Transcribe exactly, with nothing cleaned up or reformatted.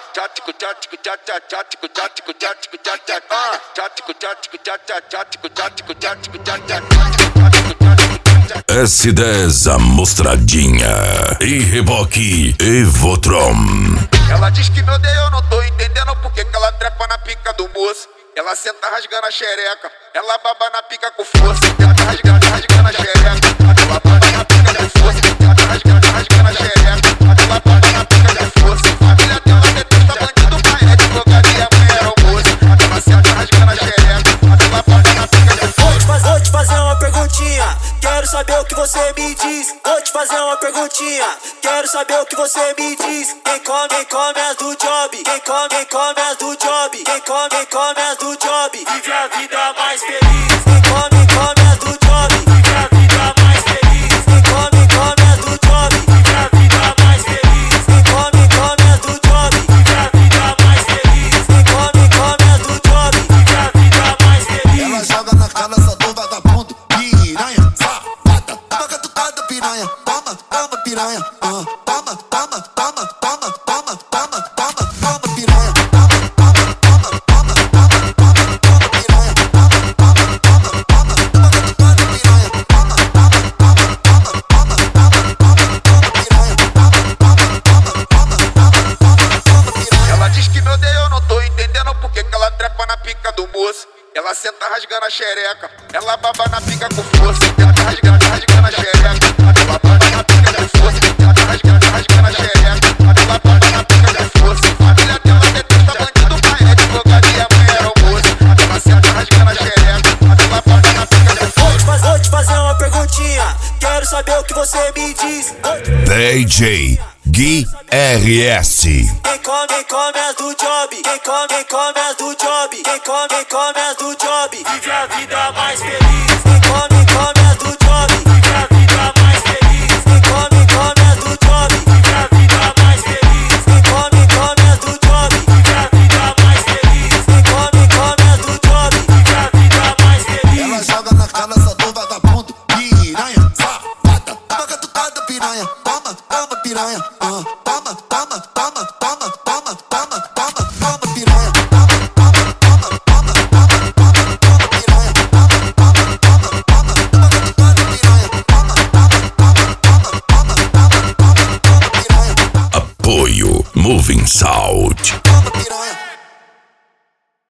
tático, tático, tático, tático, tático, tático, tático, ah, tático, tático, tático, tático, tático, tático, tático. S dez Amostradinha e Reboque Evotron. Ela diz que me odeia, eu não tô entendendo porque que ela trepa na pica do moço. Ela senta rasgando a xereca, ela baba na pica com força. Ela tá rasgando, rasgando a xereca, ela baba na pica com força. Ela tá rasgando, rasgando a xereca, ela baba na pica com força. Família dela detesta bandido, pai é advogado e a mãe era o moço. Ela senta rasgando a xereca, ela baba na pica com força. Vou te fazer uma perguntinha, quero saber o que você me diz. Vou te fazer uma perguntinha, quero saber o que você me diz. Quem come, quem come as do job, quem come, quem come as do job, quem come, quem come as do job, vive a vida mais feliz. Quem come, quem come as do job, vive a vida mais feliz. Quem come, quem come as do job, vive a vida mais feliz. Quem come, quem come as do job, vive a vida mais feliz. Quem come, quem come as do job, vive a vida mais feliz. Ela joga na cara só do vagabundo, piranha, safada, toma catucada, piranha, toma, toma, piranha, uh, toma, toma, toma, toma, toma, toma, toma, toma, piranha, toma, toma, toma, toma, toma, toma, toma, piranha, toma, toma, toma, toma, toma, catucada, piranha, toma, toma, toma, toma, toma, toma, toma, toma, piranha, toma, toma, toma, toma, toma, toma, toma, piranha. Ela diz que me odeia, eu não tô entendendo porque que ela trepa na pica do moço. Ela senta rasgando a xereca, ela baba na pica com força. Ela tá rasgando, rasgando a xereca, ela baba na pica com força. Ela tá rasgando, rasgando a xereca, ela baba na pica com força. Família dela detesta bandido, pai é advogado e a mãe era o moço. Ela senta rasgando a xereca, ela baba na pica com força. Vou te fazer uma perguntinha, quero saber o que você me diz. D J Gui R S. Quem come, quem come as do job, quem come, quem come as do job, quem come, quem come as do job, vive a vida mais feliz. Quem come, quem come as do job, vive a vida mais feliz. Quem come, quem come as do job, vive a vida mais feliz. Quem come, quem come as do job, vive a vida mais feliz. Quem come, quem come as do job, vive a vida mais feliz. Ela joga na cara só do vagabundo, piranha, safada, toma catucada, piranha, toma, toma, piranha, uh, toma, toma, toma, toma, toma, toma, toma, toma, piranha, toma, toma, toma, toma, toma, toma, toma, piranha, toma, toma, toma, toma, toma, catucada, piranha, toma, toma, toma, toma, toma, toma, toma, toma, piranha. Apoio Moving Sound.